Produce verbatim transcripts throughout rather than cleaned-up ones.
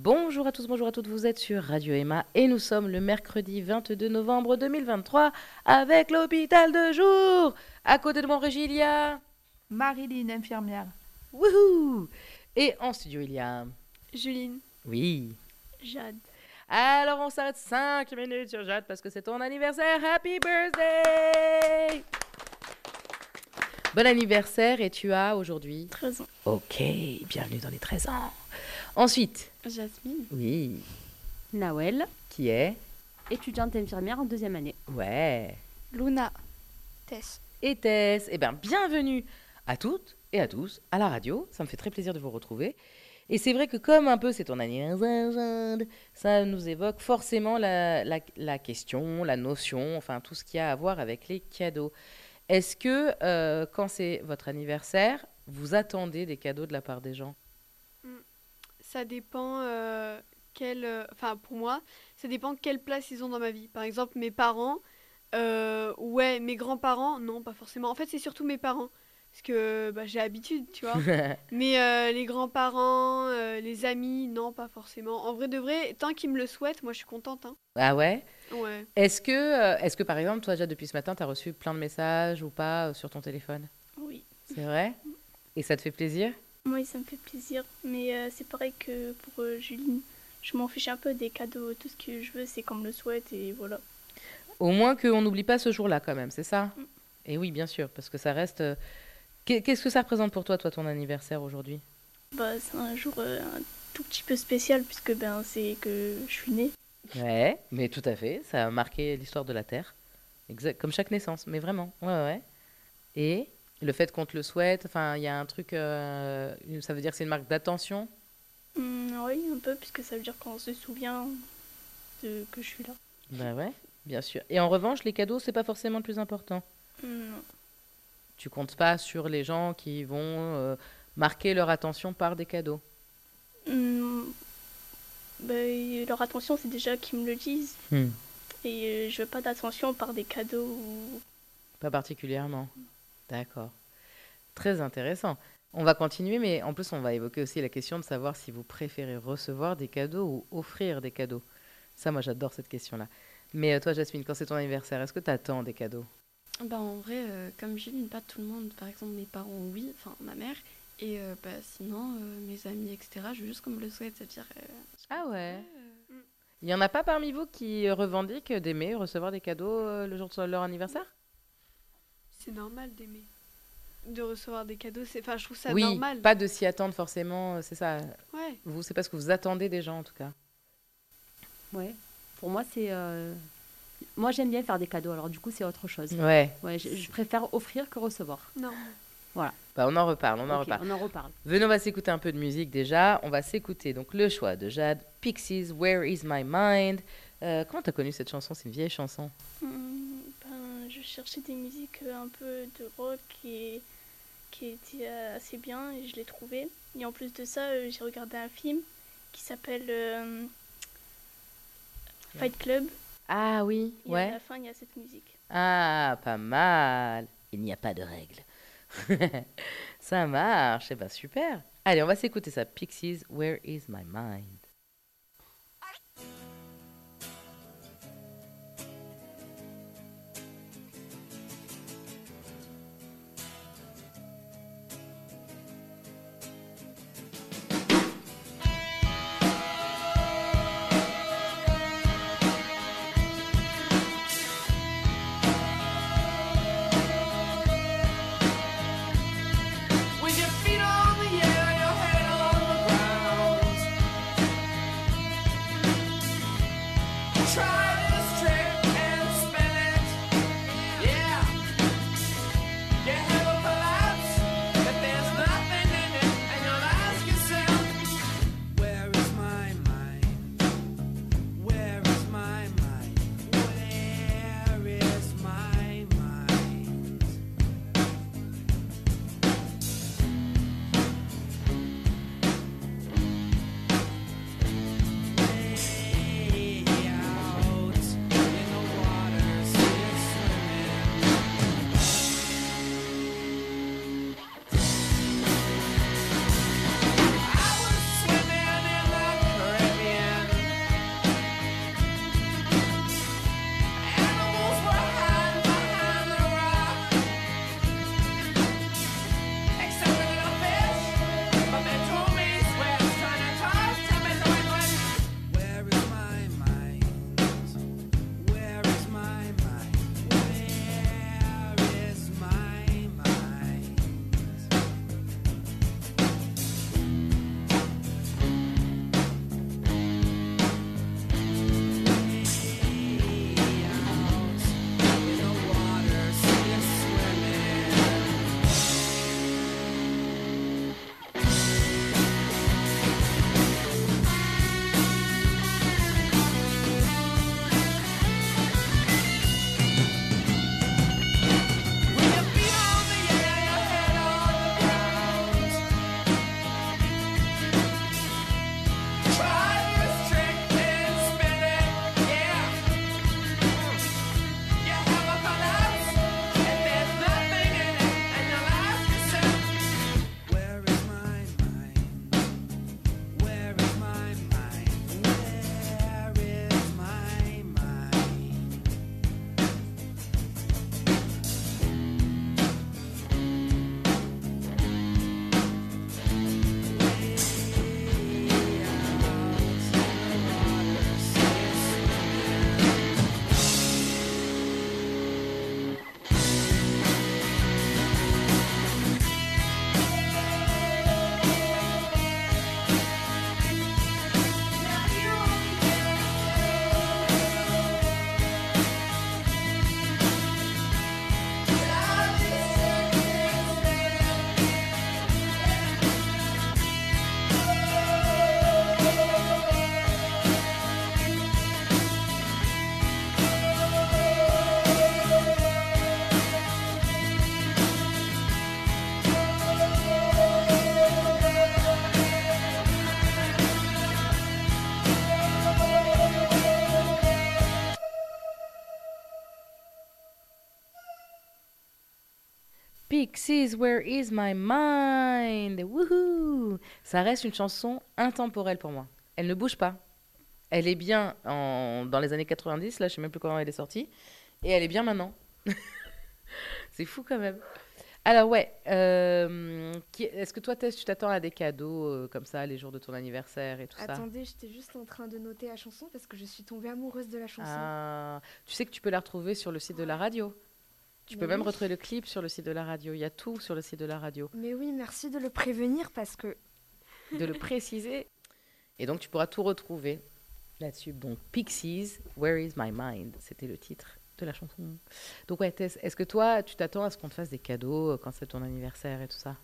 Bonjour à tous, bonjour à toutes, vous êtes sur Radio Emma et nous sommes le mercredi vingt-deux novembre deux mille vingt-trois avec l'hôpital de jour. À côté de mon régie, il y a... Marilyn, infirmière. Wouhou! Et en studio, il y a... Juline. Oui. Jade. Alors on s'arrête cinq minutes sur Jade parce que c'est ton anniversaire. Happy birthday! Bon anniversaire et tu as aujourd'hui... treize ans. Ok, bienvenue dans les treize ans. Ensuite... Jasmine. Oui. Nawel, Qui est... étudiante infirmière en deuxième année. Ouais. Luna. Tess. Et Tess. Eh bien, bienvenue à toutes et à tous à la radio. Ça me fait très plaisir de vous retrouver. Et c'est vrai que comme un peu c'est ton anniversaire, Jade, ça nous évoque forcément la, la, la question, la notion, enfin tout ce qui a à voir avec les cadeaux. Est-ce que euh, quand c'est votre anniversaire, vous attendez des cadeaux de la part des gens? Ça dépend euh, quelle... euh, Enfin, pour moi, ça dépend quelle place ils ont dans ma vie. Par exemple, mes parents, euh, ouais, mes grands-parents, non, pas forcément. En fait, c'est surtout mes parents. Parce que bah, j'ai l'habitude, tu vois. Mais euh, les grands-parents, euh, les amis, non, pas forcément. En vrai de vrai, tant qu'ils me le souhaitent, moi, je suis contente. Hein. Ah ouais? Ouais. Est-ce que, euh, est-ce que par exemple, toi, déjà depuis ce matin, tu as reçu plein de messages ou pas euh, sur ton téléphone? Oui, C'est vrai? Et ça te fait plaisir? moi ça me fait plaisir, mais euh, c'est pareil que pour euh, Juline. Je m'en fiche un peu des cadeaux, tout ce que je veux c'est qu'on me le souhaite et voilà. Au moins qu'on n'oublie pas ce jour-là quand même, c'est ça? Mm. Et oui, bien sûr, parce que ça reste... euh, qu'est- Qu'est-ce que ça représente pour toi, toi, ton anniversaire aujourd'hui? Bah c'est un jour euh, un tout petit peu spécial puisque ben c'est que je suis née. Ouais, mais tout à fait, ça a marqué l'histoire de la Terre, exact, comme chaque naissance, mais vraiment, ouais, ouais. Et le fait qu'on te le souhaite, enfin, il y a un truc, euh, ça veut dire que c'est une marque d'attention? Hum, oui un peu puisque ça veut dire qu'on se souvient de que je suis là. Ben ouais, bien sûr. Et en revanche, les cadeaux, c'est pas forcément le plus important. Hum, non. Tu comptes pas sur les gens qui vont euh, marquer leur attention par des cadeaux. Hum, bah, leur attention c'est déjà qu'ils me le disent Hmm. et euh, je veux pas d'attention par des cadeaux ou... Pas particulièrement. D'accord. Très intéressant. On va continuer, mais en plus, on va évoquer aussi la question de savoir si vous préférez recevoir des cadeaux ou offrir des cadeaux. Ça, moi, j'adore cette question-là. Mais euh, toi, Jasmine, quand c'est ton anniversaire, est-ce que tu attends des cadeaux? Bah en vrai, euh, comme Juline, pas tout le monde. Par exemple, mes parents, oui, enfin ma mère. Et euh, bah, sinon, euh, mes amis, et cetera, je veux juste qu'on me le souhaite, c'est-à-dire... euh, Ah ouais. euh, Il y en a pas parmi vous qui euh, revendiquent d'aimer recevoir des cadeaux euh, le jour de leur anniversaire? C'est normal d'aimer. De recevoir des cadeaux, c'est... Enfin, je trouve ça Oui, normal. pas de s'y attendre forcément, euh, c'est ça. Ouais. Vous, c'est pas ce que vous attendez des gens en tout cas. Ouais. Pour moi, c'est. euh, Moi, j'aime bien faire des cadeaux, alors du coup, c'est autre chose. Ouais. Ouais, je, je préfère offrir que recevoir. Non. Bah, on en reparle, on en Ok, reparle. on en reparle. Venez, on va s'écouter un peu de musique déjà. On va s'écouter donc le choix de Jade, Pixies, Where is my mind? Euh, comment t'as connu cette chanson? C'est une vieille chanson. Hum, ben, je cherchais des musiques euh, un peu de rock et qui étaient euh, assez bien et je l'ai trouvé. Et en plus de ça, euh, j'ai regardé un film qui s'appelle euh, Fight Club. Ah oui, Et à ouais. la fin, il y a cette musique. Ah, pas mal. Il n'y a pas de règles. Ça marche, eh ben super. Allez, on va s'écouter ça. Pixies, Where is my mind? With your feet on the air, your head on the ground. Pixies, Where is my mind? Wouhou! Ça reste une chanson intemporelle pour moi. Elle ne bouge pas. Elle est bien en... dans les années quatre-vingt-dix, là je sais même plus quand elle est sortie, et elle est bien maintenant. C'est fou quand même. Alors ouais, euh, qui- est-ce que toi Tess, tu t'attends à des cadeaux euh, comme ça les jours de ton anniversaire et tout ça? Attendez, j'étais juste en train de noter la chanson parce que je suis tombée amoureuse de la chanson. Ah, tu sais que tu peux la retrouver sur le site de la radio. Tu Mais peux même oui. retrouver le clip sur le site de la radio. Il y a tout sur le site de la radio. Mais oui, merci de le prévenir parce que De le préciser. Et donc tu pourras tout retrouver là-dessus. Donc Pixies, Where is my mind? C'était le titre de la chanson. Donc ouais, Tess, est-ce que toi, tu t'attends à ce qu'on te fasse des cadeaux euh, quand c'est ton anniversaire et tout ça?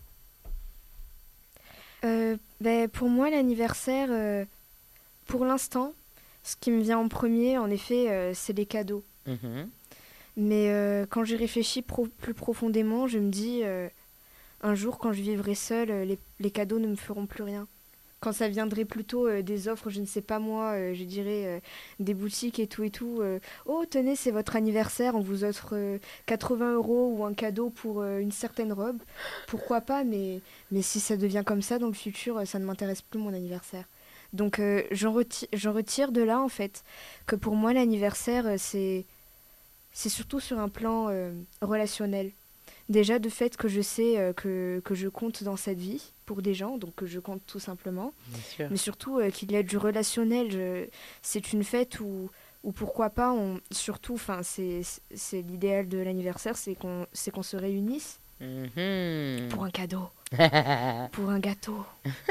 euh, ben, pour moi, l'anniversaire, euh, pour l'instant, ce qui me vient en premier, en effet, euh, c'est les cadeaux. Mhm. Mais euh, quand j'y réfléchis pro- plus profondément, je me dis, euh, un jour, quand je vivrai seule, euh, les, les cadeaux ne me feront plus rien. Quand ça viendrait plutôt euh, des offres, je ne sais pas moi, euh, je dirais euh, des boutiques et tout et tout. euh, oh, tenez, c'est votre anniversaire, on vous offre euh, quatre-vingts euros ou un cadeau pour euh, une certaine robe. Pourquoi pas, mais, mais si ça devient comme ça dans le futur, euh, ça ne m'intéresse plus mon anniversaire. Donc euh, j'en reti- j'en retire de là, en fait, que pour moi, l'anniversaire, euh, c'est, c'est surtout sur un plan euh, relationnel. Déjà, de fait que je sais euh, que, que je compte dans cette vie pour des gens, donc que je compte tout simplement. Bien sûr. Mais surtout euh, qu'il y a du relationnel. Je- C'est une fête où, où pourquoi pas, on, surtout, enfin, c'est c'est l'idéal de l'anniversaire, c'est qu'on c'est qu'on se réunisse Mhm. pour un cadeau, pour un gâteau.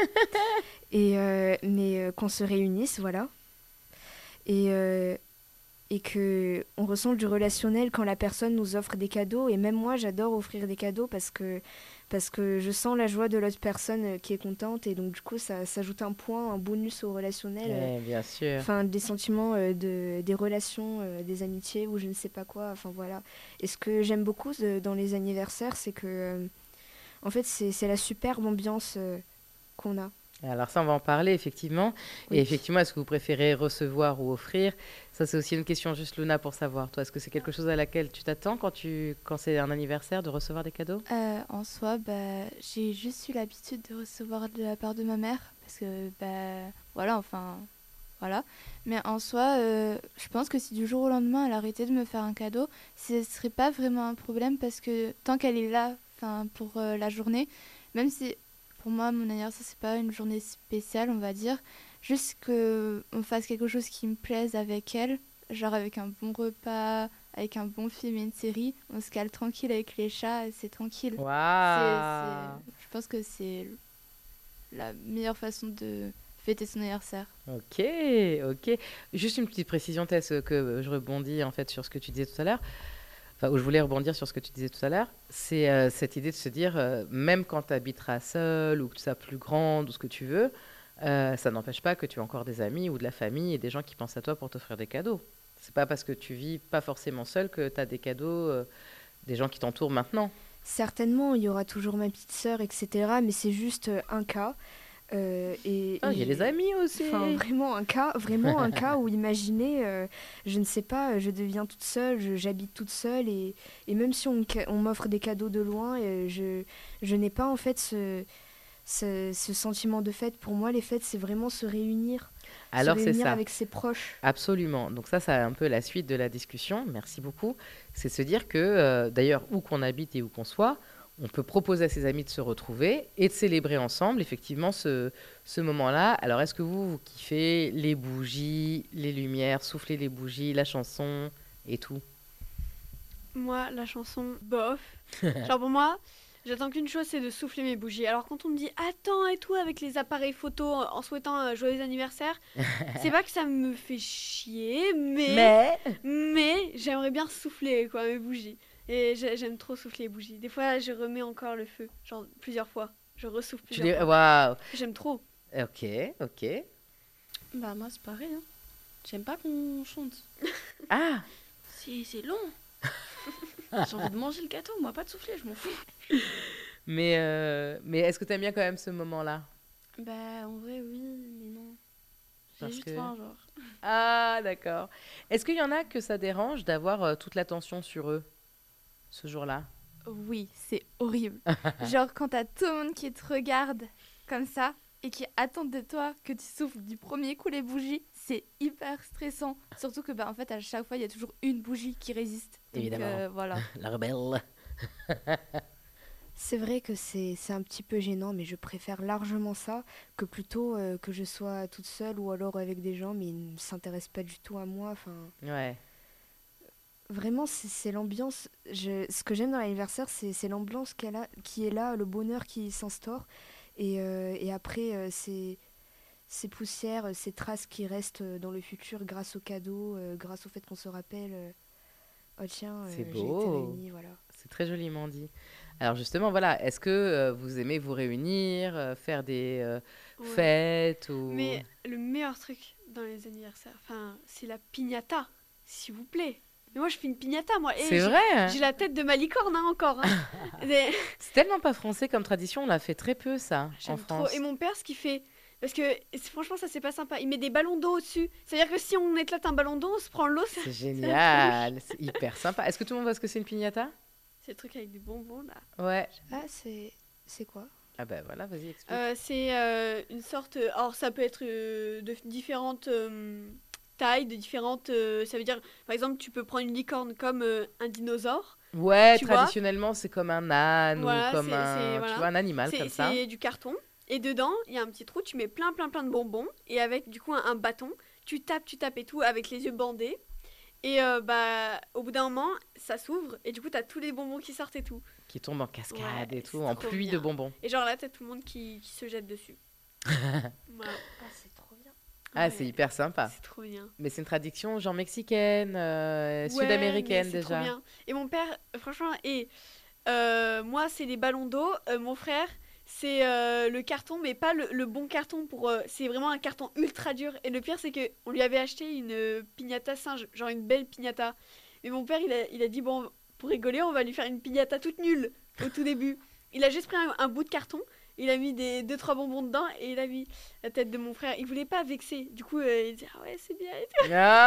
Et, euh, mais euh, qu'on se réunisse, voilà. Et, euh, et que on ressent du relationnel quand la personne nous offre des cadeaux. Et même moi, j'adore offrir des cadeaux parce que, parce que je sens la joie de l'autre personne euh, qui est contente. Et donc, du coup, ça s'ajoute un point, un bonus au relationnel. euh, Ouais, bien sûr. Enfin, des sentiments, euh, de, des relations, euh, des amitiés ou je ne sais pas quoi. Enfin, voilà. Et ce que j'aime beaucoup de- dans les anniversaires, c'est que, euh, en fait, c'est c'est la superbe ambiance euh, qu'on a. Alors ça, on va en parler, effectivement. Oui. Et effectivement, est-ce que vous préférez recevoir ou offrir? Ça, c'est aussi une question juste, Luna, pour savoir. Toi, est-ce que c'est quelque chose à laquelle tu t'attends quand tu, quand c'est un anniversaire, de recevoir des cadeaux? Euh, en soi, bah, j'ai juste eu l'habitude de recevoir de la part de ma mère parce que, bah, voilà, enfin, voilà. Mais en soi, euh, je pense que si du jour au lendemain elle arrêtait de me faire un cadeau, ce serait pas vraiment un problème parce que tant qu'elle est là, enfin, pour euh, la journée, même si pour moi mon anniversaire c'est pas une journée spéciale, on va dire, juste que on fasse quelque chose qui me plaise avec elle, genre avec un bon repas, avec un bon film et une série, on se cale tranquille avec les chats, et c'est tranquille. C'est- Waouh! c'est- je pense que c'est la meilleure façon de fêter son anniversaire. Ok, ok. Juste une petite précision, Tess, que je rebondis en fait sur ce que tu disais tout à l'heure. Enfin, où je voulais rebondir sur ce que tu disais tout à l'heure. C'est euh, cette idée de se dire, euh, même quand tu habiteras seule ou que tu seras plus grande ou ce que tu veux, euh, ça n'empêche pas que tu as encore des amis ou de la famille et des gens qui pensent à toi pour t'offrir des cadeaux. C'est pas parce que tu vis pas forcément seule que tu as des cadeaux, euh, des gens qui t'entourent maintenant. Certainement, il y aura toujours ma petite sœur, et cetera. Mais c'est juste euh, un cas. euh, et, Ah, et il y a les j'ai- amis aussi. Enfin, vraiment un cas, vraiment un cas où imaginez, euh, je ne sais pas, je deviens toute seule, je- j'habite toute seule et, et même si on, me ca- on m'offre des cadeaux de loin, euh, je, je n'ai pas en fait ce, ce, ce sentiment de fête. Pour moi, les fêtes, c'est vraiment se réunir, Alors se c'est réunir ça. avec ses proches. Absolument. Donc ça, c'est un peu la suite de la discussion. Merci beaucoup. C'est se dire que, euh, d'ailleurs, où qu'on habite et où qu'on soit, on peut proposer à ses amis de se retrouver et de célébrer ensemble, effectivement, ce, ce moment-là. Alors, est-ce que vous, vous kiffez les bougies, les lumières, souffler les bougies, la chanson et tout? Moi, la chanson, bof. Genre pour moi, j'attends qu'une chose, c'est de souffler mes bougies. Alors quand on me dit attends et tout avec les appareils photo en en souhaitant un joyeux anniversaire, c'est pas que ça me fait chier, mais Mais... mais j'aimerais bien souffler quoi mes bougies. Et j'ai- j'aime trop souffler les bougies. Des fois, je remets encore le feu, genre plusieurs fois. Je ressouffle Tu plusieurs les... fois. Waouh. J'aime trop. Ok, ok. Bah moi c'est pareil, hein. J'aime pas qu'on chante. Ah, C'est c'est long. J'ai envie de manger le gâteau, moi pas de souffler, je m'en fous. mais, euh, mais est-ce que tu aimes bien quand même ce moment-là? Bah en vrai oui, mais non. J'ai Parce juste que- faim genre. Ah, d'accord. Est-ce qu'il y en a que ça dérange d'avoir euh, toute l'attention sur eux, ce jour-là? Oui, c'est horrible. Genre quand t'as tout le monde qui te regarde comme ça et qui attend de toi que tu souffles du premier coup les bougies, c'est hyper stressant. Surtout que bah, en fait à chaque fois il y a toujours une bougie qui résiste. Donc, Évidemment. euh, voilà. La rebelle. C'est vrai que c'est c'est un petit peu gênant, mais je préfère largement ça que plutôt euh, que je sois toute seule ou alors avec des gens, mais ils ne s'intéressent pas du tout à moi. Enfin, Ouais. vraiment, c'est c'est l'ambiance. Je, ce que j'aime dans l'anniversaire, c'est c'est l'ambiance qu'elle a, qui est là, le bonheur qui s'instaure. Et, euh, et après, euh, ces, ces poussières, euh, ces traces qui restent euh, dans le futur grâce aux cadeaux, euh, grâce au fait qu'on se rappelle. euh, oh tiens, euh, C'est j'ai été beau. réunie, voilà. C'est très joliment dit. Alors justement, voilà, est-ce que euh, vous aimez vous réunir, euh, faire des euh, Ouais. fêtes ou... Mais le meilleur truc dans les anniversaires, enfin, c'est la piñata, s'il vous plaît. Mais moi, je fais une piñata, moi. Et C'est j'ai- vrai. J'ai la tête de ma licorne, hein, encore. hein. Et- C'est tellement pas français comme tradition, on l'a fait très peu ça en J'aime trop. France. Et mon père, ce qu'il fait, parce que c'est- franchement, ça, c'est pas sympa. Il met des ballons d'eau au-dessus. C'est-à-dire que si on éclate un ballon d'eau, on se prend l'eau. ça- C'est génial, c'est hyper sympa. Est-ce que tout le monde voit ce que c'est une piñata? C'est le truc avec des bonbons, là. Ouais. Ah, c'est c'est quoi? Ah ben voilà, vas-y, explique. Euh, c'est euh, une sorte. Alors, ça peut être euh, de différentes euh, tailles, de différentes. euh, ça veut dire, par exemple, tu peux prendre une licorne comme euh, un dinosaure. Ouais, tu vois traditionnellement, c'est comme un âne Voilà, ou comme c'est- un, c'est- tu voilà. vois, un animal C'est comme ça. c'est du carton. Et dedans, il y a un petit trou, tu mets plein, plein, plein de bonbons. Et avec, du coup, un, un bâton, tu tapes, tu tapes et tout, avec les yeux bandés. Et euh, bah, au bout d'un moment, ça s'ouvre. Et du coup, t'as tous les bonbons qui sortent et tout. Qui tombe en cascade Ouais, et tout, c'est en trop pluie bien. de bonbons. Et genre là, t'as tout le monde qui, qui se jette dessus. Voilà. Ah, c'est trop bien. Ah, Ouais, c'est hyper sympa. C'est trop bien. Mais c'est une tradition genre mexicaine, euh, Ouais, sud-américaine mais c'est trop déjà. bien. Et mon père, euh, franchement, et euh, moi, c'est les ballons d'eau. Euh, mon frère, c'est euh, le carton, mais pas le, le bon carton. Pour, euh, c'est vraiment un carton ultra dur. Et le pire, c'est que on lui avait acheté une euh, piñata singe, genre une belle piñata. Mais mon père, il a, il a dit, bon, pour rigoler, on va lui faire une piñata toute nulle au tout début. Il a juste pris un, un bout de carton, il a mis des deux trois bonbons dedans et il a mis la tête de mon frère. Il voulait pas vexer. Du coup, euh, il dit, ah ouais, c'est bien. et tout.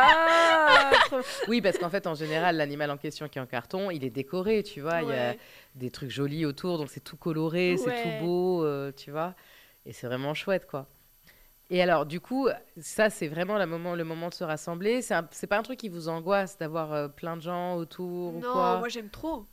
Ah, trop- Oui, parce qu'en fait, en général, l'animal en question qui est en carton, il est décoré, tu vois. Il y a Ouais. des trucs jolis autour, donc c'est tout coloré, c'est Ouais. tout beau, euh, tu vois. Et c'est vraiment chouette, quoi. Et alors, du coup, ça, c'est vraiment le moment, le moment de se rassembler. C'est un- c'est pas un truc qui vous angoisse d'avoir euh, plein de gens autour ou Non, quoi? moi j'aime trop.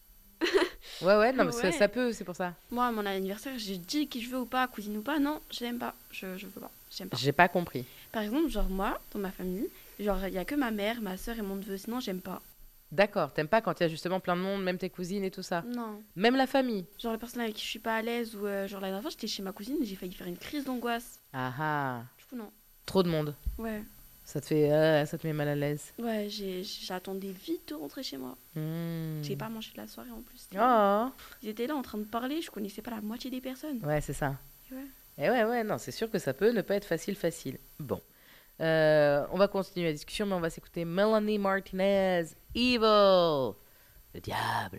Ouais, ouais, non, mais ça, Ouais. ça peut, c'est pour ça. Moi, à mon anniversaire, j'ai dit qui je veux ou pas, cousine ou pas. Non, je l'aime pas. Je, je veux pas. J'aime pas. J'ai pas compris. Par exemple, genre moi, dans ma famille, genre il y a que ma mère, ma soeur et mon neveu. Sinon, j'aime pas. D'accord, t'aimes pas quand il y a justement plein de monde, même tes cousines et tout ça. Non. Même la famille. Genre les personnes avec qui je suis pas à l'aise ou euh, genre la dernière fois, j'étais chez ma cousine, j'ai failli faire une crise d'angoisse. Ah ah, Du coup, non. trop de monde. Ouais. Ça te fait, euh, ça te met mal à l'aise. Ouais, j'ai- j'attendais vite de rentrer chez moi. Hmm. J'ai pas mangé de la soirée en plus. Oh. Ils étaient là en train de parler, je connaissais pas la moitié des personnes. Ouais, c'est ça. Ouais. Et ouais, ouais, non, c'est sûr que ça peut ne pas être facile, facile. Bon. Euh, on va continuer la discussion, mais on va s'écouter Melanie Martinez, Evil. Le diable.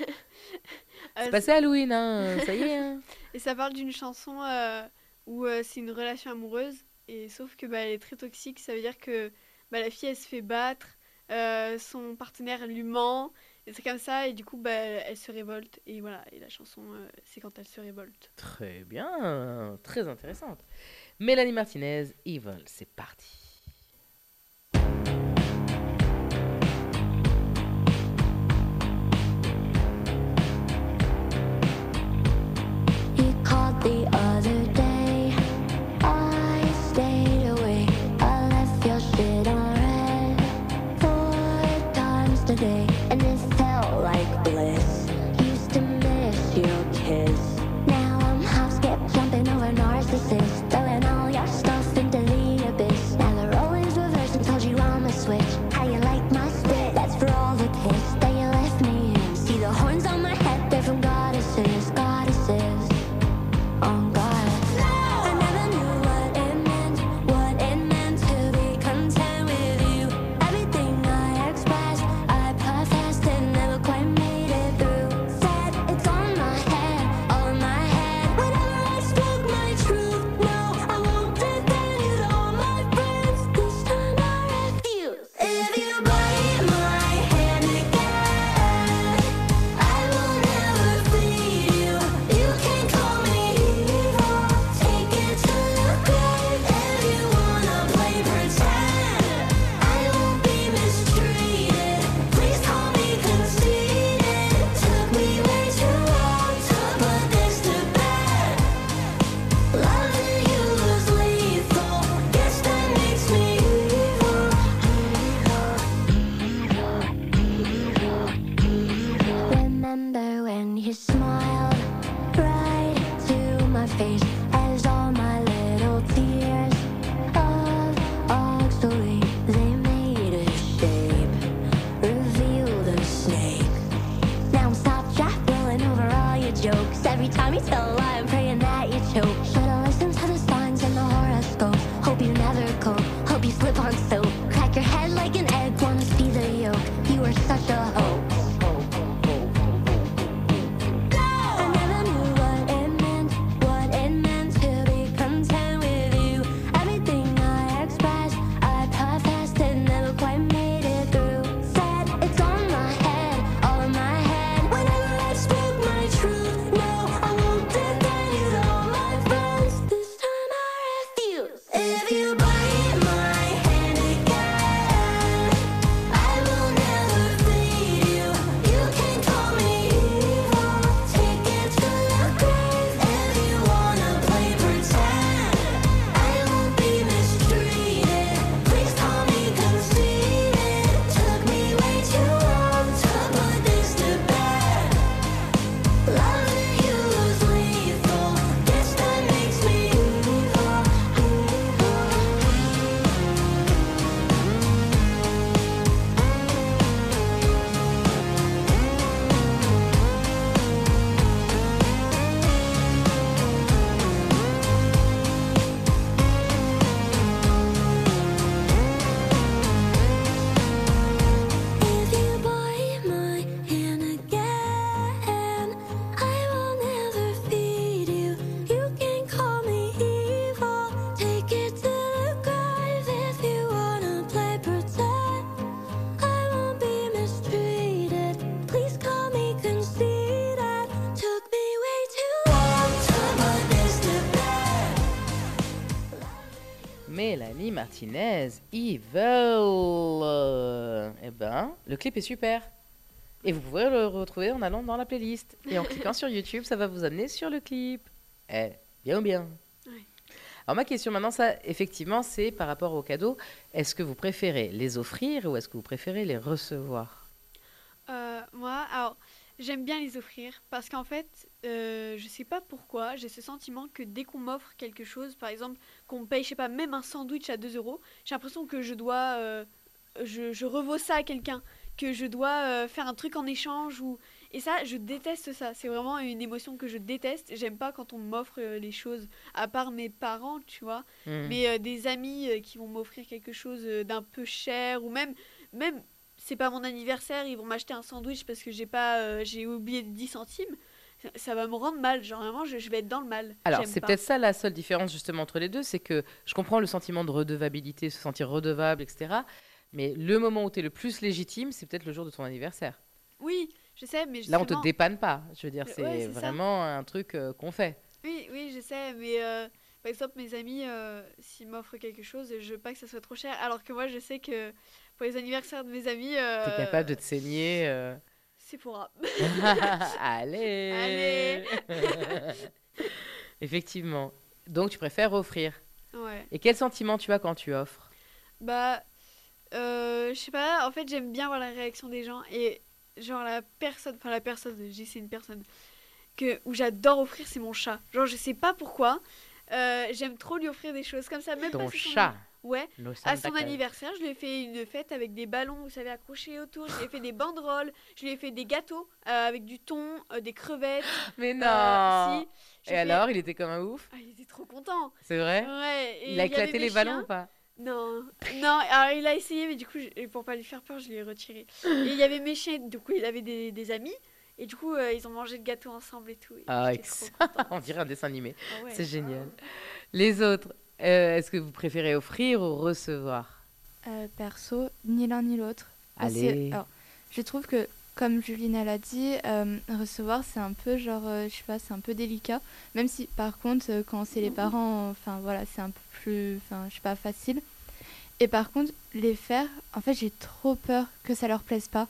Euh, C'est passé Halloween, hein. Ça y est, hein. Et ça parle d'une chanson euh, où euh, c'est une relation amoureuse, et sauf que bah, elle est très toxique. Ça veut dire que bah, la fille elle se fait battre, euh, son partenaire lui ment, et c'est comme ça, et du coup bah, elle se révolte. Et voilà, et la chanson euh, c'est quand elle se révolte. Très bien, très intéressante. Mélanie Martinez, Evil, c'est parti. You called the other day. I stayed away. I left your shit on red four times today, and it felt like bliss. Used to miss your kiss. Now I'm house skip jumping over narcissists, throwing all your stuff into the abyss. Now the Fanny Martinez, Evil. Euh, eh ben, le clip est super. Et vous pouvez le retrouver en allant dans la playlist. Et en cliquant sur YouTube, ça va vous amener sur le clip. Eh, bien ou bien. Ouais. Alors ma question maintenant, ça, effectivement, c'est par rapport aux cadeaux. Est-ce que vous préférez les offrir ou est-ce que vous préférez les recevoir? Euh, moi, alors, j'aime bien les offrir parce qu'en fait, euh, je sais pas pourquoi, j'ai ce sentiment que dès qu'on m'offre quelque chose, par exemple, qu'on me paye, je sais pas, même un sandwich à deux euros, j'ai l'impression que je dois, euh, je, je revaux ça à quelqu'un, que je dois euh, faire un truc en échange ou... Et ça, je déteste ça. C'est vraiment une émotion que je déteste. J'aime pas quand on m'offre euh, les choses, à part mes parents, tu vois. Hmm. Mais euh, des amis euh, qui vont m'offrir quelque chose euh, d'un peu cher ou même, même c'est pas mon anniversaire, ils vont m'acheter un sandwich parce que j'ai pas, euh, j'ai oublié dix centimes. Ça, ça va me rendre mal. Genre vraiment, je, je vais être dans le mal. Alors, J'aime c'est pas. peut-être ça la seule différence justement entre les deux, c'est que je comprends le sentiment de redevabilité, se sentir redevable, et cetera. Mais le moment où tu es le plus légitime, c'est peut-être le jour de ton anniversaire. Oui, je sais, mais Là, on te justement- dépanne pas. Je veux dire, Ouais, c'est c'est ça. vraiment un truc euh, qu'on fait. Oui, oui, je sais, mais euh, par exemple, mes amis, euh, s'ils m'offrent quelque chose, je veux pas que ça soit trop cher. Alors que moi, je sais que pour les anniversaires de mes amis, euh, Tu es capable de te saigner. euh. c'est pour Allez. Effectivement. Donc, tu préfères offrir. Ouais. Et quel sentiment tu as quand tu offres? Bah, euh, je sais pas, en fait, j'aime bien voir la réaction des gens. Et genre, la personne, enfin, la personne, je dis c'est une personne, que, où j'adore offrir, c'est mon chat. Genre, je sais pas pourquoi. euh, j'aime trop lui offrir des choses comme ça, même Ton pas si son chat. anni- Ouais. Lo À Santa son Claus. anniversaire, je lui ai fait une fête avec des ballons, vous savez, accrochés autour. Je lui ai fait des banderoles. Je lui ai fait des gâteaux euh, avec du thon, euh, des crevettes. Mais non. Euh, si. J'ai Et fait- alors, il était comme un ouf? Ah, il était trop content. C'est vrai? Ouais. et Il a y avait éclaté mes les ballons chiens. ou pas? Non, non, alors il a essayé, mais du coup, je- pour pas lui faire peur, je l'ai retiré. Et il y avait mes chiens, du coup, il avait des, des amis. Et du coup, euh, ils ont mangé le gâteau ensemble et tout. et Ah, j'étais ex- trop contente. On dirait un dessin animé. Ah ouais. C'est génial. Les autres, euh, est-ce que vous préférez offrir ou recevoir? Euh, perso, ni l'un ni l'autre. Parce que, Allez. alors, je trouve que, comme Juline elle a dit, euh, recevoir c'est un peu genre, euh, je sais pas, c'est un peu délicat. Même si, par contre, euh, quand c'est les parents, enfin voilà, c'est un peu plus, enfin, je sais pas, facile. Et par contre, les faire, en fait, j'ai trop peur que ça leur plaise pas.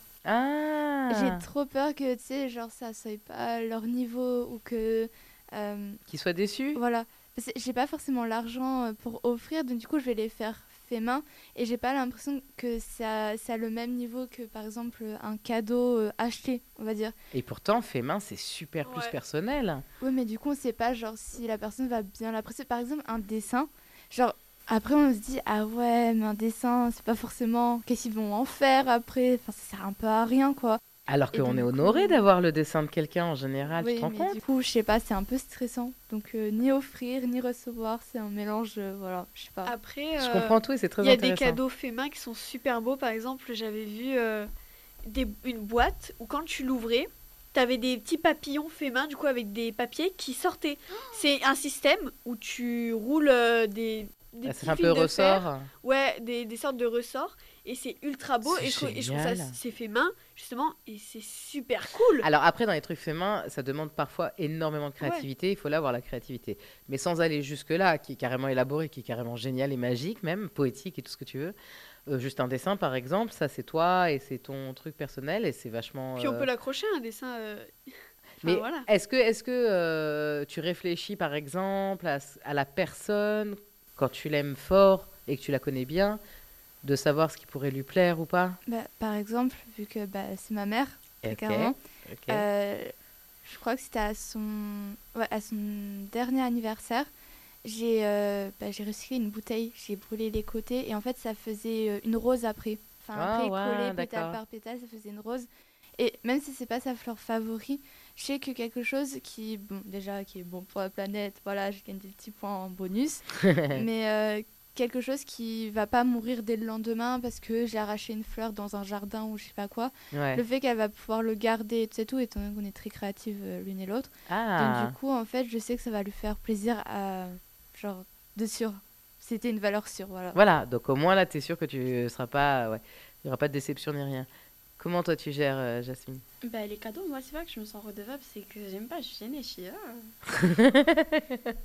Ah. J'ai trop peur que, tu sais, genre, ça soit pas à leur niveau ou que. euh, Qu'ils soient déçus? Voilà. Parce que j'ai pas forcément l'argent euh, pour offrir, donc du coup, je vais les faire fait main. Et j'ai pas l'impression que ça, ça a le même niveau que, par exemple, un cadeau euh, acheté, on va dire. Et pourtant, fait main, c'est super plus Ouais. personnel. Oui, mais du coup, on sait pas, genre, si la personne va bien l'apprécier. Par exemple, un dessin, genre, après, on se dit, ah ouais, mais un dessin, c'est pas forcément. Qu'est-ce qu'ils vont en faire après? Enfin, ça sert un peu à rien, quoi. Alors Et qu'on donc, est du honoré coup- d'avoir le dessin de quelqu'un en général, Oui, tu te rends mais compte? du coup, je sais pas, c'est un peu stressant. Donc, euh, ni offrir, ni recevoir, c'est un mélange, euh, voilà, je sais pas. Après, Je euh, comprends tout et c'est très il y a des intéressant. cadeaux faits main qui sont super beaux. Par exemple, j'avais vu euh, des, une boîte où quand tu l'ouvrais, t'avais des petits papillons faits main, du coup, avec des papiers qui sortaient. C'est un système où tu roules euh, des, des Ah, petits c'est un fils peu de fer. ressort. Ouais, des, des sortes de ressorts. Et c'est ultra beau. C'est Et je, trouve- et je trouve ça, génial. c'est fait main, justement. Et c'est super cool. Alors après, dans les trucs faits main, ça demande parfois énormément de créativité. Il faut là avoir la créativité. Mais sans aller jusque-là, qui est carrément élaboré, qui est carrément génial et magique même, poétique et tout ce que tu veux. Euh, juste un dessin, par exemple, ça c'est toi et c'est ton truc personnel et c'est vachement... Puis on euh, peut l'accrocher, un dessin. euh, Enfin, Mais voilà. est-ce que, est-ce que euh, tu réfléchis, par exemple, à, s- à la personne, quand tu l'aimes fort et que tu la connais bien, de savoir ce qui pourrait lui plaire ou pas? Bah, par exemple, vu que bah, c'est ma mère, très Ok, clairement, ok. euh, je crois que c'était à son, ouais, à son dernier anniversaire, j'ai euh, bah, j'ai recyclé une bouteille, j'ai brûlé les côtés et en fait ça faisait euh, une rose après. Enfin, Ah après, ouais, collé pétale d'accord. par pétale, ça faisait une rose. Et même si c'est pas sa fleur favori, je sais que quelque chose qui, bon, déjà, qui est bon pour la planète, voilà, je gagne des petits points en bonus, mais euh, quelque chose qui va pas mourir dès le lendemain parce que j'ai arraché une fleur dans un jardin ou je sais pas quoi. Ouais. Le fait qu'elle va pouvoir le garder et tout, et tout étant donné qu'on est très créatives euh, l'une et l'autre. Ah, Donc du coup, en fait, je sais que ça va lui faire plaisir à, genre, de sûr. C'était une valeur sûre, voilà. voilà. Donc au moins là, tu es sûr que tu seras pas... Ouais, il n'y aura pas de déception ni rien. Comment toi tu gères, euh, Jasmine? Bah, les cadeaux, moi, c'est pas que je me sens redevable, c'est que j'aime pas, je suis gênée, je suis... ah.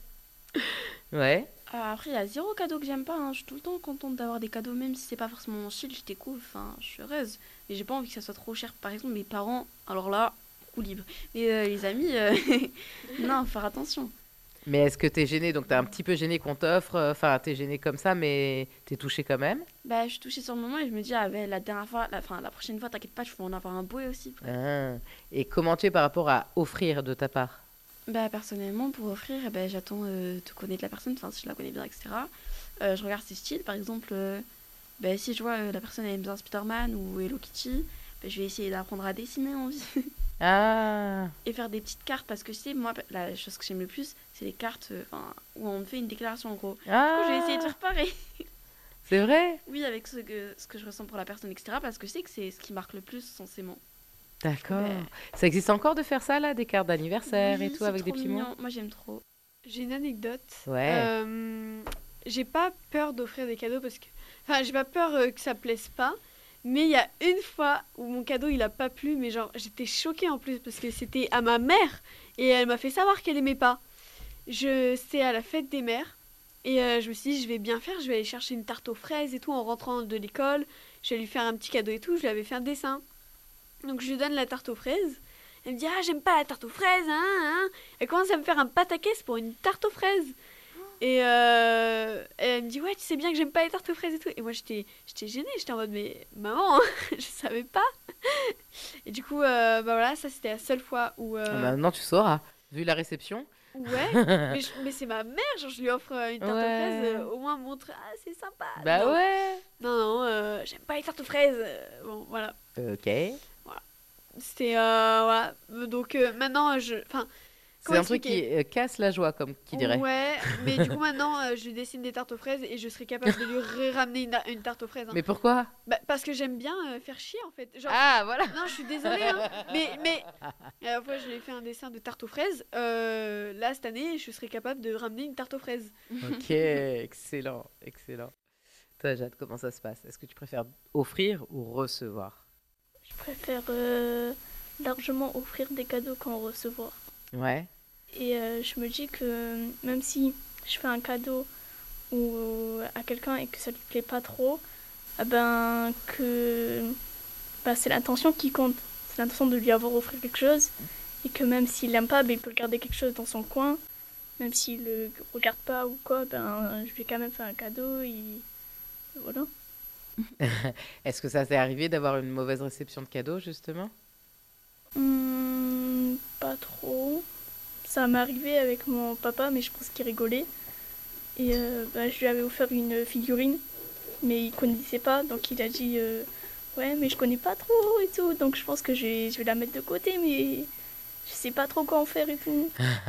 Ouais. Euh, après, il y a zéro cadeau que j'aime pas. hein. Je suis tout le temps contente d'avoir des cadeaux, même si c'est pas forcément mon style. Je découvre, enfin, je suis heureuse. Mais j'ai pas envie que ça soit trop cher. Par exemple, mes parents, alors là, coup libre. Mais euh, les amis, euh, non, faire attention. Mais est-ce que t'es gênée? Donc t'es un petit peu gênée qu'on t'offre. euh, Enfin, t'es gênée comme ça, mais t'es touchée quand même. Bah, je suis touchée sur le moment et je me dis, ah, ben, la dernière fois, la, enfin, la prochaine fois, t'inquiète pas, je peux en avoir un beau aussi. Ah. Et comment tu es par rapport à offrir de ta part? Bah, personnellement, pour offrir, eh ben, j'attends euh, de connaître la personne, enfin, si je la connais bien, et cetera. Euh, je regarde ses styles, par exemple, euh, bah, si je vois euh, la personne elle aime bien Spider-Man ou Hello Kitty, bah, je vais essayer d'apprendre à dessiner en vie Ah. et faire des petites cartes parce que tu sais, moi, la chose que j'aime le plus, c'est les cartes euh, 'fin, où on me fait une déclaration en gros. Du coup, je vais essayer de Ah. faire pareil. C'est vrai? Oui, avec ce que, ce que je ressens pour la personne, et cetera. Parce que je sais que c'est ce qui marque le plus censément. D'accord. Ben, Ça existe encore de faire ça là, des cartes d'anniversaire et oui, tout c'est avec des trop petits mots? mignon. Moi, j'aime trop. J'ai une anecdote. Ouais. Euh, j'ai pas peur d'offrir des cadeaux parce que. Enfin, j'ai pas peur euh, que ça plaise pas. Mais il y a une fois où mon cadeau il a pas plu, mais genre j'étais choquée en plus parce que c'était à ma mère et elle m'a fait savoir qu'elle aimait pas. Je C'était à la fête des mères et euh, je me suis dit je vais bien faire, je vais aller chercher une tarte aux fraises et tout en rentrant de l'école. Je vais lui faire un petit cadeau et tout, je lui avais fait un dessin. Donc je lui donne la tarte aux fraises. Elle me dit ah j'aime pas la tarte aux fraises hein, hein. Elle commence à me faire un pataquès pour une tarte aux fraises. Et euh, elle me dit ouais tu sais bien que j'aime pas les tartes aux fraises et tout. Et moi j'étais j'étais gênée, j'étais en mode mais maman je savais pas. Et du coup euh, bah voilà ça c'était la seule fois où euh, Ah, Maintenant tu sauras. Vu la réception. ouais mais, je- mais c'est ma mère genre je lui offre euh, une tarte aux Ouais. fraises euh, au moins montrer ah c'est sympa. Bah non, ouais. non non euh, j'aime pas les tartes aux fraises. Euh, bon voilà Ok. c'était euh, voilà donc euh, maintenant je enfin C'est comment un truc qui expliquer euh, casse la joie, comme qui dirait. Ouais, mais du coup maintenant euh, je lui dessine des tartes aux fraises et je serais capable de lui ré- ramener une, une tarte aux fraises. hein. Mais pourquoi? Bah, parce que j'aime bien euh, faire chier en fait. Genre, Ah, voilà. non, je suis désolée, hein, mais, mais à la fois je lui ai fait un dessin de tarte aux fraises. euh, là, cette année, je serais capable de ramener une tarte aux fraises. Ok, excellent, excellent. Toi, Jade, comment ça se passe? Est-ce que tu préfères offrir ou recevoir? Je préfère euh, largement offrir des cadeaux qu'en recevoir. Ouais. Et euh, je me dis que même si je fais un cadeau ou à quelqu'un et que ça lui plaît pas trop, eh ben que bah, c'est l'intention qui compte. C'est l'intention de lui avoir offert quelque chose et que même s'il l'aime pas, ben, il peut garder quelque chose dans son coin. Même s'il le regarde pas ou quoi, ben je vais quand même faire un cadeau et voilà. Est-ce que ça t'est arrivé d'avoir une mauvaise réception de cadeau, justement? Hmm, pas trop. Ça m'est arrivé avec mon papa, mais je pense qu'il rigolait. Et euh, bah, je lui avais offert une figurine, mais il connaissait pas, donc il a dit euh, ouais, mais je connais pas trop et tout, donc je pense que je vais, je vais la mettre de côté, mais je sais pas trop quoi en faire et tout.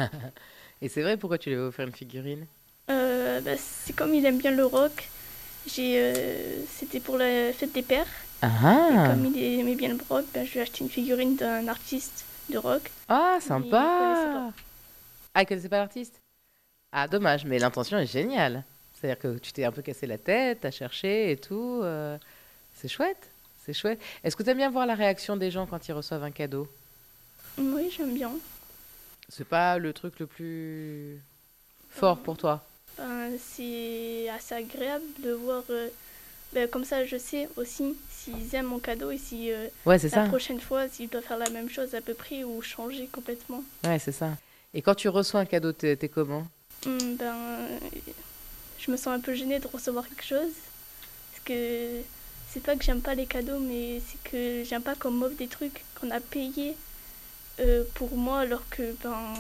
Et c'est vrai, pourquoi tu lui avais offert une figurine? Euh, bah, c'est comme il aime bien le rock. J'ai, euh, c'était pour la fête des pères. Et Ah, comme il aimait bien le rock, bah, je lui ai acheté une figurine d'un artiste de rock. ah, Mais il connaissait pas. sympa. Ah, il connaissait pas l'artiste? Ah, dommage, mais l'intention est géniale. C'est-à-dire que tu t'es un peu cassé la tête, t'as cherché et tout. euh, C'est chouette, c'est chouette. Est-ce que t'aimes bien voir la réaction des gens quand ils reçoivent un cadeau? Oui, j'aime bien. C'est pas le truc le plus fort pour toi? Ben, c'est assez agréable de voir. euh, ben, comme ça, je sais aussi s'ils aiment mon cadeau et si euh, Ouais, c'est la ça. prochaine fois, s'ils doivent faire la même chose à peu près ou changer complètement. Ouais, c'est ça. Et quand tu reçois un cadeau, t'es t'es comment? Hum, ben, euh, je me sens un peu gênée de recevoir quelque chose. Parce que c'est pas que j'aime pas les cadeaux, mais c'est que j'aime pas qu'on m'offre des trucs qu'on a payés euh, pour moi alors que ben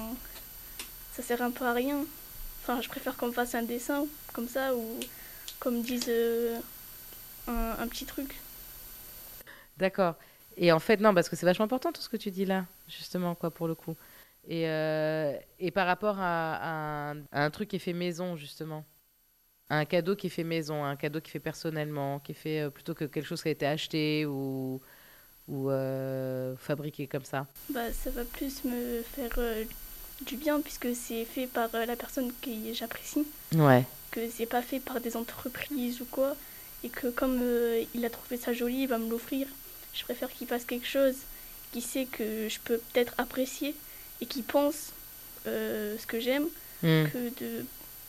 ça sert un peu à rien. Enfin, je préfère qu'on me fasse un dessin comme ça ou qu'on me dise euh, un, un petit truc. D'accord. Et en fait, non, parce que c'est vachement important tout ce que tu dis là, justement, quoi, pour le coup. Et, euh, et par rapport à, à un, à un truc qui est fait maison, justement, à un cadeau qui est fait maison, un cadeau qui est fait personnellement, qui est fait euh, plutôt que quelque chose qui a été acheté ou, ou euh, fabriqué comme ça. Bah, ça va plus me faire euh, du bien puisque c'est fait par euh, la personne que j'apprécie, Ouais. que c'est pas fait par des entreprises ou quoi, et que comme euh, il a trouvé ça joli, il va me l'offrir. Je préfère qu'il fasse quelque chose qui sait que je peux peut-être apprécier et qui pense euh, ce que j'aime Hmm. que de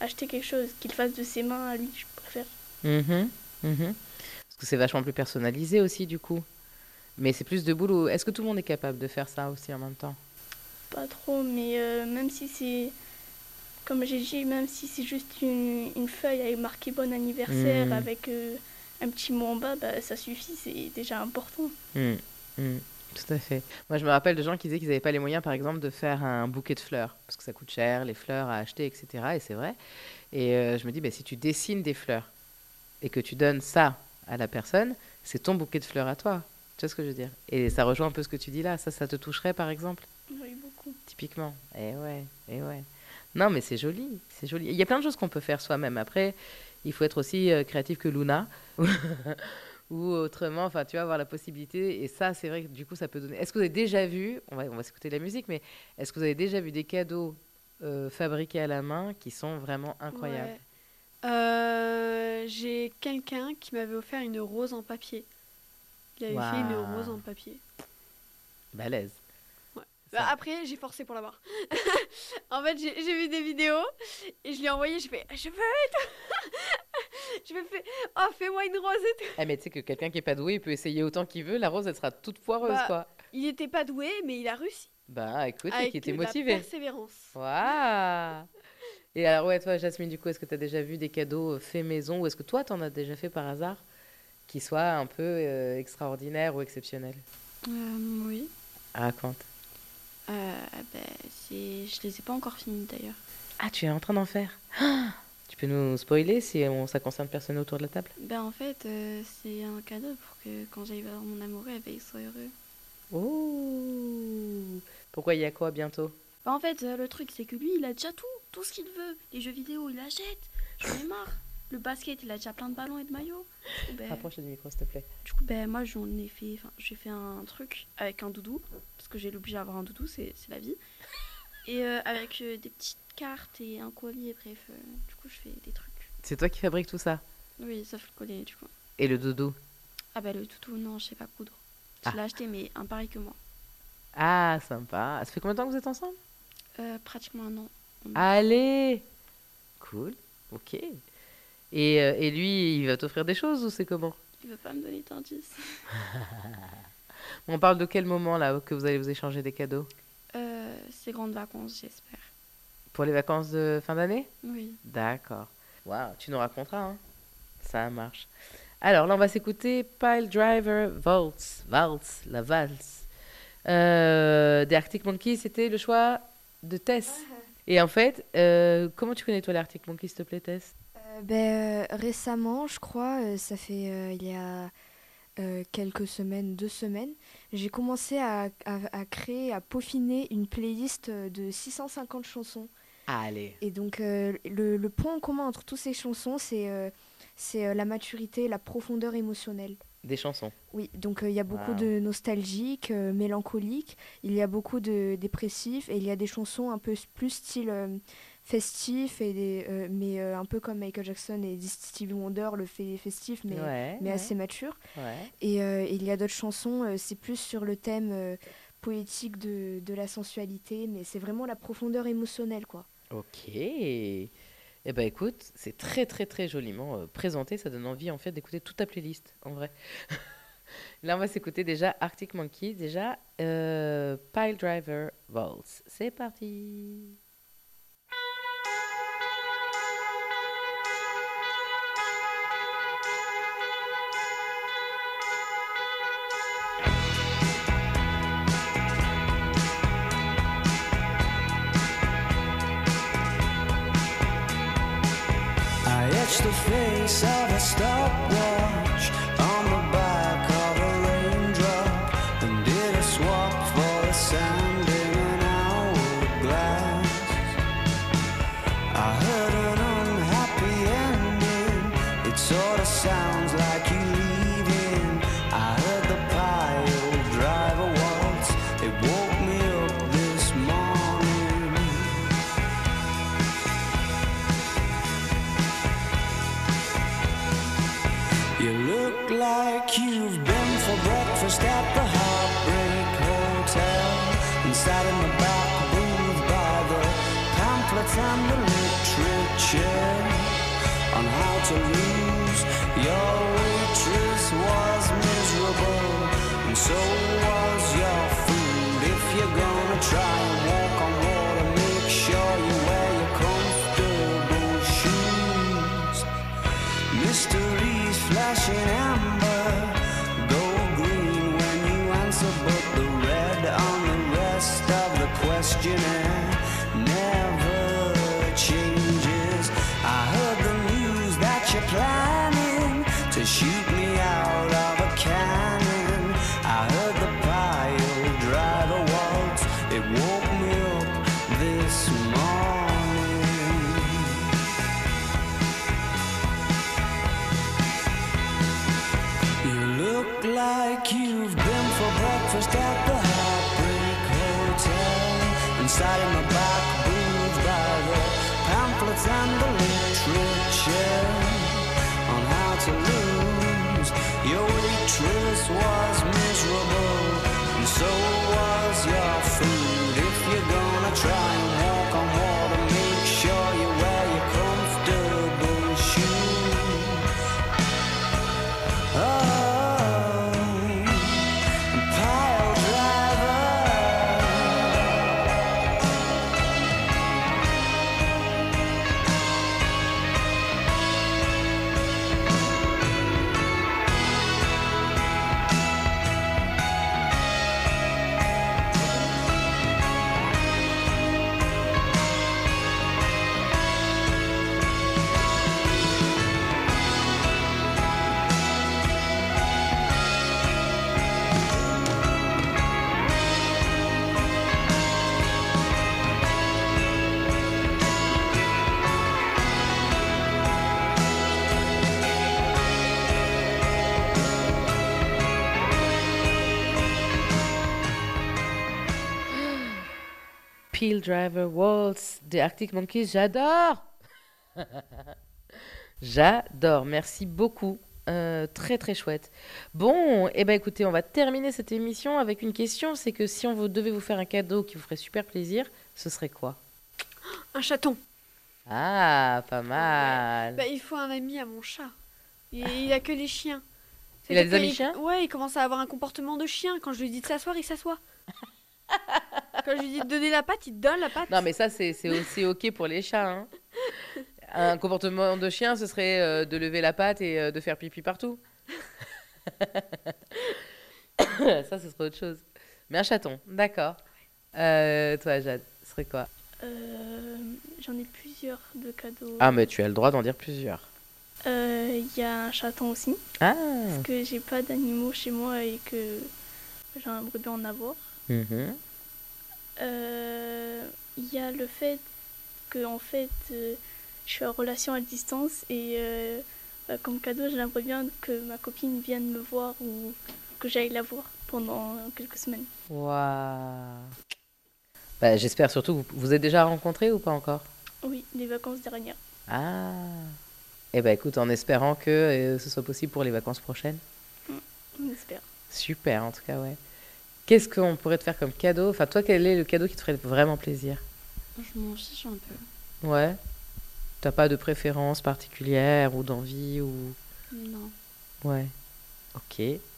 acheter quelque chose, qu'il fasse de ses mains à lui, je préfère. Mhm, mhm. Parce que c'est vachement plus personnalisé aussi, du coup. Mais c'est plus de boulot. Est-ce que tout le monde est capable de faire ça aussi en même temps? Pas trop, mais euh, même si c'est, comme j'ai dit, même si c'est juste une, une feuille avec marqué bon anniversaire Mhm. avec euh, un petit mot en bas, bah, ça suffit, c'est déjà important. Mm, mm, tout à fait. Moi, je me rappelle de gens qui disaient qu'ils n'avaient pas les moyens, par exemple, de faire un bouquet de fleurs, parce que ça coûte cher, les fleurs à acheter, et cetera. Et c'est vrai. Et euh, je me dis, bah, si tu dessines des fleurs et que tu donnes ça à la personne, c'est ton bouquet de fleurs à toi. Tu vois ce que je veux dire? Et ça rejoint un peu ce que tu dis là. Ça, ça te toucherait, par exemple, Oui, beaucoup. typiquement. Eh ouais, eh ouais. Non, mais c'est joli, c'est joli. Il y a plein de choses qu'on peut faire soi-même. Après, il faut être aussi euh, créatif que Luna. Ou autrement, enfin, tu vas avoir la possibilité. Et ça, c'est vrai que du coup, ça peut donner. Est-ce que vous avez déjà vu, on va, on va s'écouter de la musique, mais est-ce que vous avez déjà vu des cadeaux euh, fabriqués à la main qui sont vraiment incroyables? Ouais. Euh, j'ai quelqu'un qui m'avait offert une rose en papier. Il avait fait une Waouh. rose en papier. Balèze. Ouais. Ça- Bah, après, j'ai forcé pour l'avoir. En fait, j'ai j'ai vu des vidéos et je lui ai envoyé. Je fais, je veux et tout. Je me fais, oh, fais-moi une rose et tout. Ah, mais tu sais que quelqu'un qui est pas doué, il peut essayer autant qu'il veut. La rose, elle sera toute poireuse, Bah, quoi. Il était pas doué, mais il a réussi. Bah, écoute, c'est Avec qui était de la motivé. persévérance. Waouh. Et alors, ouais, toi, Jasmine, du coup, est-ce que tu as déjà vu des cadeaux euh, faits maison ou est-ce que toi, tu en as déjà fait par hasard qui soient un peu euh, extraordinaires ou exceptionnels? Euh, oui. Raconte. Euh, ben, c'est... Je les ai pas encore finis d'ailleurs. Ah, tu es en train d'en faire. Ah, tu peux nous spoiler si on, ça concerne personne autour de la table? Ben, en fait, euh, c'est un cadeau pour que quand j'aille voir mon amoureux, eh ben, il soit heureux. Oh. Pourquoi il y a quoi bientôt? Ben, en fait, euh, le truc, c'est que lui, il a déjà tout, tout ce qu'il veut. Les jeux vidéo, il achète. J'en ai marre. Le basket, il a déjà plein de ballons et de maillots. Du coup, ben, Rapproche du micro, s'il te plaît. du coup, ben, moi, j'en ai fait, enfin, j'ai fait un truc avec un doudou, parce que j'ai l'obligé d'avoir un doudou, c'est, c'est la vie. Et euh, avec euh, des petites cartes et un collier, bref, euh, du coup, je fais des trucs. C'est toi qui fabriques tout ça? Oui, sauf le collier, du coup. Et le doudou? Ah ben, le doudou, non, je sais pas coudre. Je Ah. l'ai acheté, mais un pareil que moi. Ah, sympa. Ça fait combien de temps que vous êtes ensemble? Euh, pratiquement un an. Allez. Cool. Ok. Et, euh, et lui, il va t'offrir des choses ou c'est comment? Il veut pas me donner d'indice. On parle de quel moment là que vous allez vous échanger des cadeaux? Euh, c'est grandes vacances, j'espère. Pour les vacances de fin d'année? Oui. D'accord. Waouh, tu nous raconteras, hein. Ça marche. Alors là, on va s'écouter Pile Driver Waltz, Waltz, la valse. Euh, des Arctic Monkeys, c'était le choix de Tess. Et en fait, euh, comment tu connais toi les Arctic Monkeys, s'il te plaît, Tess? Euh, ben, euh, récemment, je crois, euh, ça fait euh, il y a euh, quelques semaines, deux semaines, j'ai commencé à, à, à créer, à peaufiner une playlist euh, de six cent cinquante chansons. Allez. Et donc, euh, le, le point en commun entre toutes ces chansons, c'est euh, c'est euh, la maturité, la profondeur émotionnelle. Des chansons. Oui, donc euh, il y a beaucoup Wow. de nostalgiques, euh, mélancoliques, il y a beaucoup de dépressifs et il y a des chansons un peu s- plus style euh, festif, et des, euh, mais euh, un peu comme Michael Jackson et Stevie Wonder le fait festif, mais, ouais. mais ouais, assez mature. ouais. Et euh, il y a d'autres chansons, euh, c'est plus sur le thème euh, poétique de, de la sensualité, mais c'est vraiment la profondeur émotionnelle, quoi. Ok. Eh ben écoute, c'est très très très joliment euh, présenté. Ça donne envie en fait d'écouter toute ta playlist, en vrai. Là, on va s'écouter déjà Arctic Monkeys, déjà euh, Pile Driver Waltz. C'est parti. I etched the face of a stopwatch on the back of a raindrop and did a swap for the sand in an hourglass. I heard an unhappy ending, it sort of sounds like you leaving. I heard the pile driver waltz, it woke me up this morning. You look like you've been for breakfast at the Heartbreak Hotel and sat in the back booth by the pamphlet pamphlets and the literature on how to lose. Your waitress was miserable, and so was your food. If you're gonna try and walk on water, make sure you wear your comfortable shoes. Mysteries flashing amber, go green when you answer, but the red on the rest of the questionnaire never changes. I heard the news that you're planning to shoot me out of a cannon. I heard the pile driver waltz, it woke me up this morning. You look like you've been for breakfast at the Heartbreak Hotel, inside in the back booth by the pamphlets and the literature on how to lose. Your waitress was miserable, and so was your food. If you're gonna try and walk on water, make sure you wear your comfortable shoes. Oh, pile driver. Peel Driver Waltz des Arctic Monkeys, j'adore. J'adore, merci beaucoup. Euh, très très chouette. Bon, et eh ben écoutez, on va terminer cette émission avec une question. C'est que si on vous, devait vous faire un cadeau qui vous ferait super plaisir, ce serait quoi? Un chaton. Ah, pas mal. Bah, il faut un ami à mon chat. Il, il a que les chiens. Il a C'est-à-dire des amis qu'il- chiens? Ouais, il commence à avoir un comportement de chien. Quand je lui dis de s'asseoir, il s'assoit. Quand je lui dis de donner la patte, il donne la patte. Non, mais ça, c'est c'est aussi OK pour les chats, hein. Un comportement de chien, ce serait euh, de lever la patte et euh, de faire pipi partout. Ça, ce serait autre chose. Mais un chaton, d'accord. Euh, toi, Jade, ce serait quoi? Euh, J'en ai plusieurs de cadeaux. Ah, mais tu as le droit d'en dire plusieurs. Euh, Il y a un chaton aussi, Ah. parce que j'ai pas d'animaux chez moi et que j'aimerais bien en avoir. Mhm. Euh, Il y a le fait que en fait, euh, je suis en relation à distance et euh, bah, comme cadeau, j'aimerais bien que ma copine vienne me voir ou que j'aille la voir pendant quelques semaines. Waouh. Bah, j'espère surtout que vous vous êtes déjà rencontrés ou pas encore? Oui, les vacances dernières. Ah. Eh ben écoute, en espérant que euh, ce soit possible pour les vacances prochaines. On espère. Super, en tout cas, ouais. Qu'est-ce qu'on pourrait te faire comme cadeau? Enfin, toi, quel est le cadeau qui te ferait vraiment plaisir? Je m'en fiche un peu. Ouais. T'as pas de préférence particulière ou d'envie ou... Non. Ouais. Ok.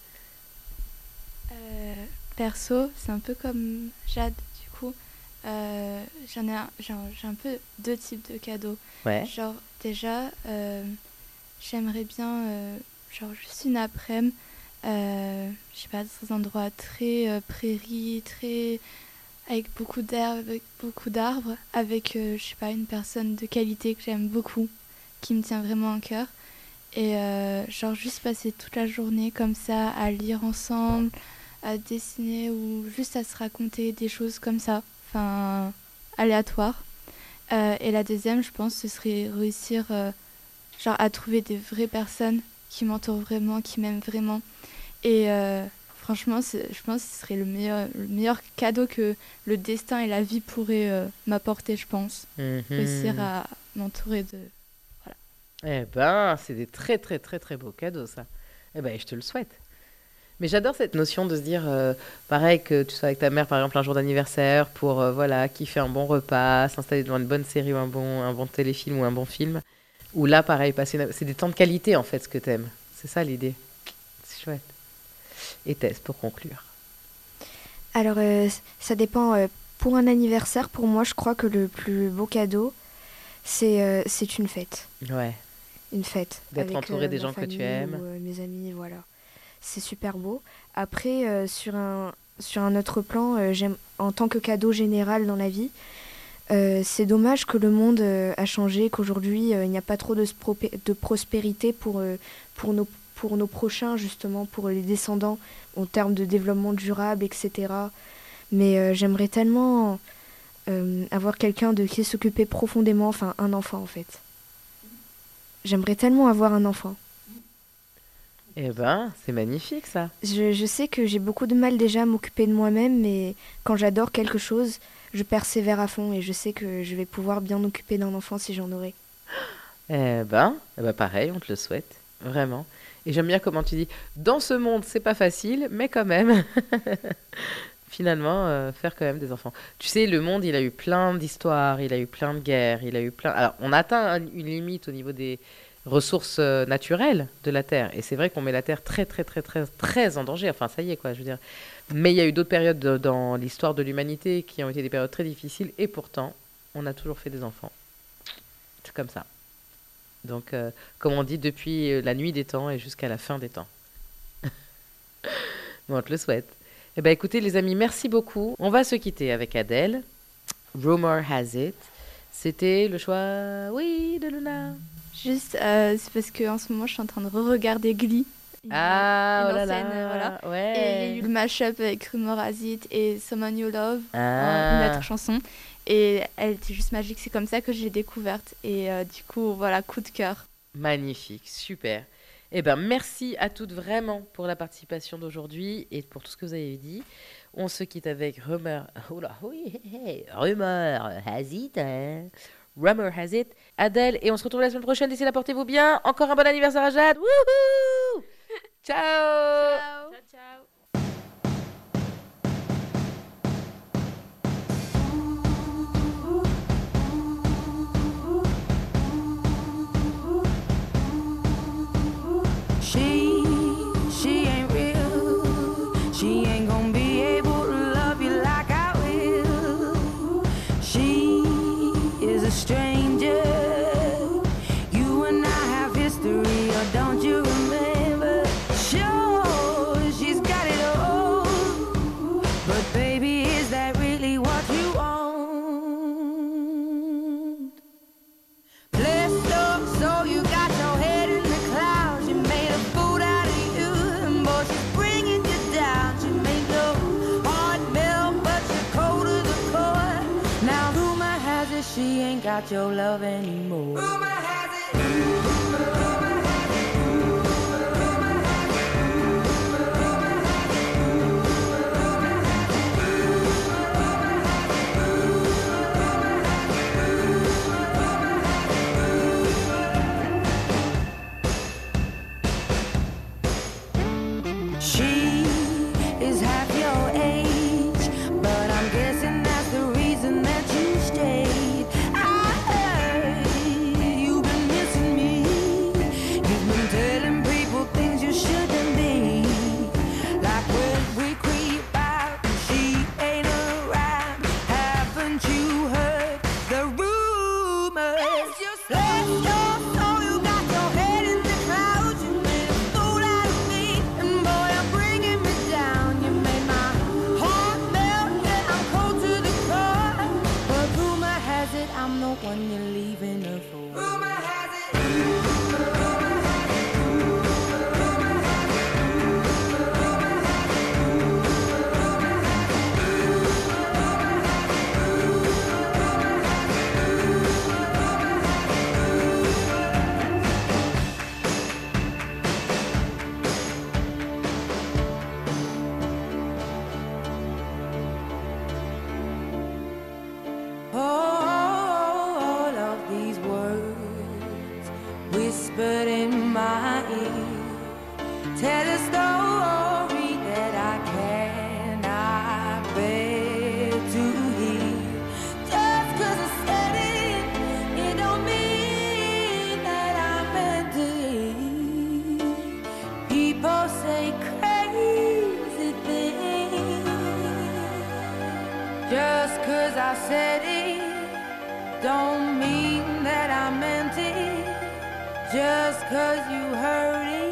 Euh, perso, c'est un peu comme Jade, du coup. Euh, j'en ai, un, genre, j'ai un peu deux types de cadeaux. Ouais. Genre, déjà, euh, j'aimerais bien, euh, genre, juste une après-midi, euh, je sais pas, dans un endroit très euh, prairie, très. Avec beaucoup d'herbes, avec beaucoup d'arbres, avec, euh, je sais pas, une personne de qualité que j'aime beaucoup, qui me tient vraiment à cœur. Et euh, genre, juste passer toute la journée comme ça, à lire ensemble, à dessiner ou juste à se raconter des choses comme ça, enfin, aléatoires. Euh, et la deuxième, je pense, ce serait réussir euh, genre, à trouver des vraies personnes qui m'entourent vraiment, qui m'aiment vraiment. Et euh, franchement, c'est- je pense que ce serait le meilleur, le meilleur cadeau que le destin et la vie pourraient euh, m'apporter, je pense. Mhm. Réussir à m'entourer de... Eh ben, c'est des très très très très beaux cadeaux, ça. Eh ben, je te le souhaite. Mais j'adore cette notion de se dire, euh, pareil, que tu sois avec ta mère, par exemple, un jour d'anniversaire, pour euh, voilà, kiffer un bon repas, s'installer devant une bonne série ou un bon, un bon téléfilm ou un bon film. Ou là, pareil, passer une- c'est des temps de qualité, en fait, ce que t'aimes. C'est ça l'idée. C'est chouette. Et Tess, pour conclure. Alors, euh, ça dépend. euh, pour un anniversaire, pour moi, je crois que le plus beau cadeau, c'est euh, c'est une fête. Ouais. Une fête. D'être avec, entouré euh, des ma gens que tu famille aimes. ou, euh, mes amis, voilà. C'est super beau. Après, euh, sur, un, sur un autre plan, euh, j'aime, en tant que cadeau général dans la vie, euh, c'est dommage que le monde euh, a changé, qu'aujourd'hui, euh, il n'y a pas trop de, spropé- de prospérité pour, euh, pour, nos, pour nos prochains, justement, pour les descendants, en termes de développement durable, et cetera. Mais euh, j'aimerais tellement euh, avoir quelqu'un de qui s'occuper profondément, enfin un enfant en fait. J'aimerais tellement avoir un enfant. Eh ben, c'est magnifique, ça. Je, je sais que j'ai beaucoup de mal déjà à m'occuper de moi-même, mais quand j'adore quelque chose, je persévère à fond et je sais que je vais pouvoir bien m'occuper d'un enfant si j'en aurai. Eh ben, eh ben, pareil, on te le souhaite. Vraiment. Et j'aime bien comment tu dis, dans ce monde, c'est pas facile, mais quand même. Finalement, euh, faire quand même des enfants. Tu sais, le monde, il a eu plein d'histoires, il a eu plein de guerres, il a eu plein... Alors, on a atteint un- une limite au niveau des ressources euh, naturelles de la Terre. Et c'est vrai qu'on met la Terre très, très, très, très, très en danger. Enfin, ça y est, quoi, je veux dire. Mais il y a eu d'autres périodes de- dans l'histoire de l'humanité qui ont été des périodes très difficiles. Et pourtant, on a toujours fait des enfants. C'est comme ça. Donc, euh, comme on dit, depuis euh, la nuit des temps et jusqu'à la fin des temps. Bon, on te le souhaite. Eh bien, écoutez, les amis, merci beaucoup. On va se quitter avec Adele. Rumor has it. C'était le choix, oui, de Luna. Juste, euh, c'est parce qu'en ce moment, je suis en train de re-regarder Glee. Une- Ah, une oh là ancienne, là. euh, voilà. Ouais. Et il y a eu le mashup avec Rumor Has It et Someone You Love, Ah. une autre chanson. Et elle était juste magique, c'est comme ça que je l'ai découverte. Et euh, du coup, voilà, coup de cœur. Magnifique, super. Eh ben, merci à toutes vraiment pour la participation d'aujourd'hui et pour tout ce que vous avez dit. On se quitte avec Rumor. Oh là, oui, hé, hé, Rumor has it. Hein. Rumor has it. Adèle, et on se retrouve la semaine prochaine. D'ici là, portez-vous bien. Encore un bon anniversaire à Jade. Wouhou! Ciao! Ciao, ciao. She, she ain't real. She ain't gonna be able to love you like I will. She is a stranger. You and I have history, or don't you remember? Sure, she's got it all. But baby, is that really what you want? Blessed up, so you got your head in the clouds. You made a fool out of you, and boy, she's bringing you down. She made your heart melt, but you're cold to the core. Now rumor has it she ain't got your love anymore. Rumor has it. Rumor has it. Rumor has it. Rumor has it. Rumor has it. She is half your age, but I'm guessing that's the reason that you stayed. I heard you've been missing me. You've been telling people things you shouldn't be. Like when we creep out and she ain't around. Haven't you heard the rumors? Bless your soul, you got your head in the clouds. You made a fool out of me, and boy, you're bringing me down. You made my heart melt, yeah, I'm cold to the core. But rumor has it I'm the one you're leaving her for. Rumor has it. Rumor has it. Rumor has it. Rumor has it. Rumor has it. All of these words whispered in my ear tell a story I said it, don't mean that I meant it. Just 'cause you heard it